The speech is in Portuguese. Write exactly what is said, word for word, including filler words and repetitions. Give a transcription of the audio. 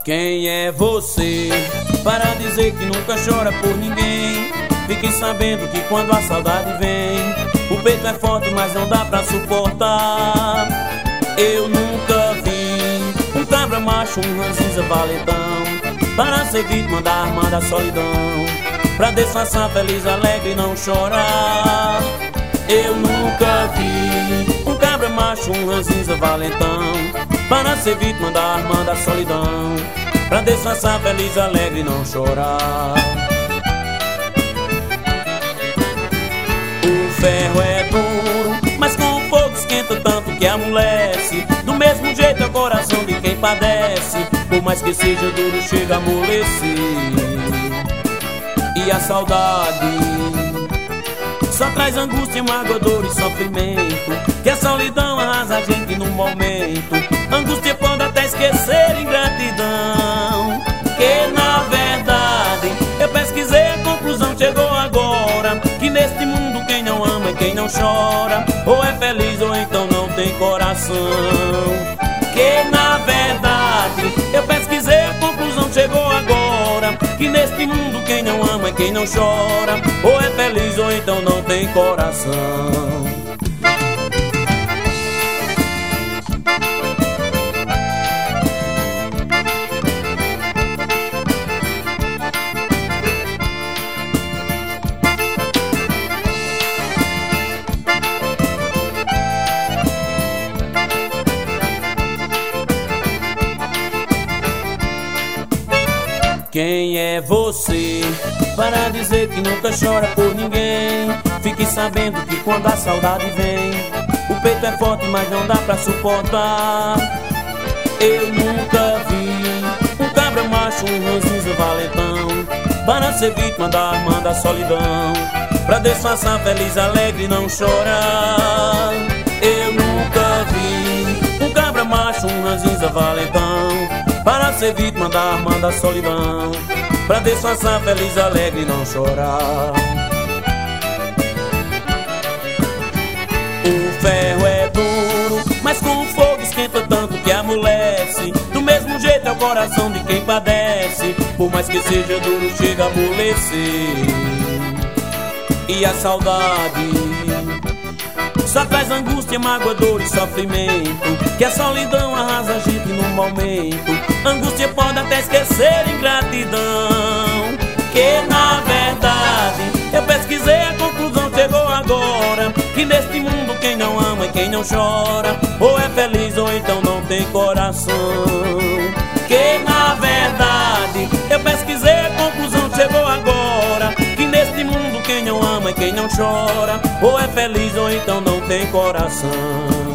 Quem é você para dizer que nunca chora por ninguém? Fiquem sabendo que quando a saudade vem, o peito é forte, mas não dá pra suportar. Eu nunca vi um cabra macho, um ranzinza valentão, para ser vítima da arma da solidão, pra disfarçar feliz, alegre e não chorar. Eu nunca vi um cabra macho, um ranzinza valentão, para ser vítima da arma da solidão, pra disfarçar feliz, alegre e não chorar. O ferro é duro, mas com o fogo esquenta tanto que amolece. Do mesmo jeito é o coração de quem padece, por mais que seja duro chega a amolecer. E a saudade só traz angústia, mágoa, dor e sofrimento, que a solidão arrasa a gente num momento. Angústia pode até esquecer ingratidão, que na verdade eu pesquisei, a conclusão chegou agora, que neste mundo quem não ama e quem não chora, ou é feliz ou então não tem coração. Que na verdade eu pesquisei, a conclusão chegou agora, que neste mundo quem não ama e quem não chora, ou é feliz ou então não tem coração. Quem é você para dizer que nunca chora por ninguém? Fique sabendo que quando a saudade vem, o peito é forte, mas não dá pra suportar. Eu nunca vi um cabra macho, um ranzinza valentão, para ser vítima da arma da solidão, pra disfarçar feliz, alegre e não chorar. Eu nunca vi um cabra macho, um ranzinza valentão, para ser vítima da arma da solidão, pra disfarçar feliz, alegre e não chorar. O ferro é duro, mas com o fogo esquenta tanto que amolece. Do mesmo jeito é o coração de quem padece, por mais que seja duro chega a amolecer. E a saudade só traz angústia, mágoa, dor e sofrimento, que a solidão arrasa a gente num momento. Angústia pode até esquecer ingratidão, que na verdade eu pesquisei, a conclusão chegou agora, que neste mundo quem não ama e quem não chora, ou é feliz ou então não tem coração. Que na verdade eu pesquisei, a conclusão chegou agora, que neste mundo quem não ama e quem não chora, ou é feliz ou então não tem coração.